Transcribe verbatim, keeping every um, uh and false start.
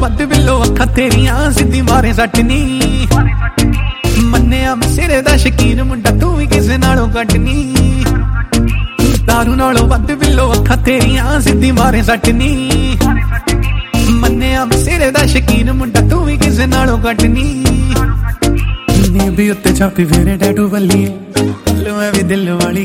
ਵੱਧ ਬਿੱਲੋ ਅੱਖਾਂ ਤੇਰੀਆਂ ਸਿੱਧੀ ਮਾਰੇ ਸੱਟ ਨੀ ਮੰਨਿਆ ਮੈਂ ਸਿਰੇ ਦਾ ਸ਼ਕੀਨ ਮੁੰਡਾ ਤੂੰ ਵੀ ਕਿਸੇ ਨਾਲੋਂ ਘੱਟ ਨੀ ਦਾਰੂ ਨਾਲੋਂ ਵੱਧ ਬਿੱਲੋ ਅੱਖਾਂ ਤੇਰੀਆਂ ਸਿੱਧੀ ਮਾਰੇ ਸੱਟ ਨੀ ਮੰਨਿਆ ਮੈਂ ਸਿਰੇ ਦਾ ਸ਼ਕੀਨ ਮੁੰਡਾ ਤੂੰ ਵੀ ਕਿਸੇ ਨਾਲੋਂ ਘੱਟ ਨੀ ਨੀ ਵੀ ਉੱਤੇ ਛਾਪੀ ਫੇਰੇ ਟੈਟੂ ਬੱਲੀਏ ਲੋ ਐ ਵੀ ਦਿਲ ਵਾਲੀ